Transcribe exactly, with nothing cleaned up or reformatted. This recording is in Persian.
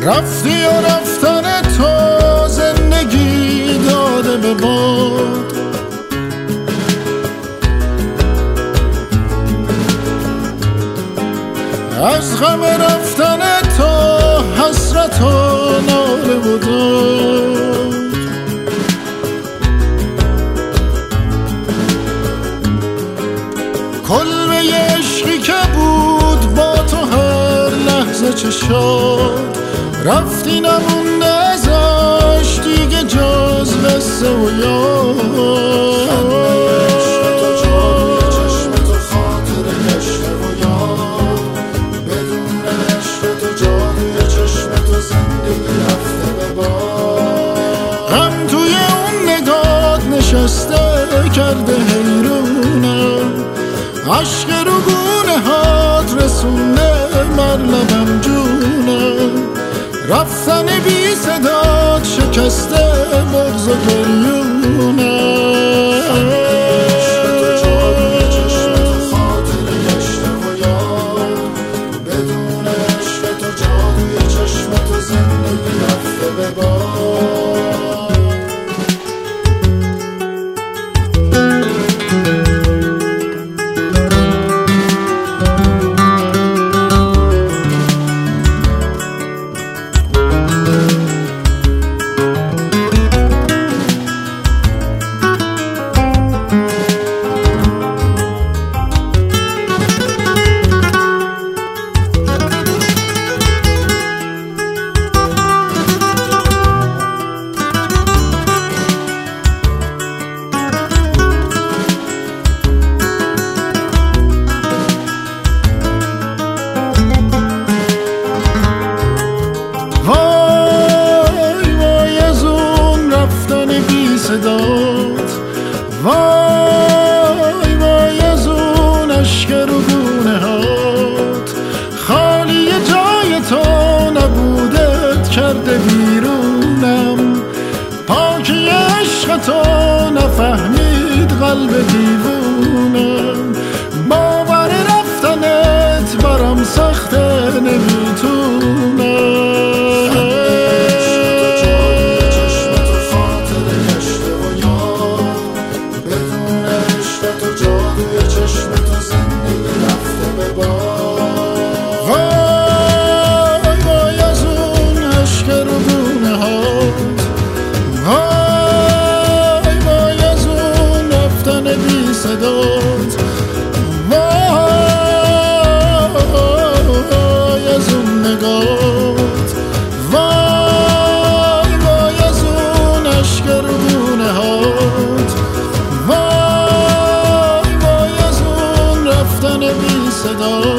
رفتی و رفتن تو زندگی داده به باد. از غم رفتن تو حسرت و ناله و داد. کلبه عشقی که بود با تو هر لحظه چه شاد، رفتی نمونده ازش دیگه جز قصه و یاد. غم توی اون نگات نشسته کرده حیرونم، عشق رو گونه هات رسونده بر لبم جونم. رفتن بی صدات شکسته بغض و گریونم. وای وای از اون عشق رو گونه هات، خالی جای تو نبودت کرده بیرونم. پاکی عشق تو نفهمید قلب دیوونم. باور رفتنت برام سخته نمیتونم. صدات وای از اون نگات، وای وای از اون عشق رگونه هات، وای وای از اون رفتن بی صدات.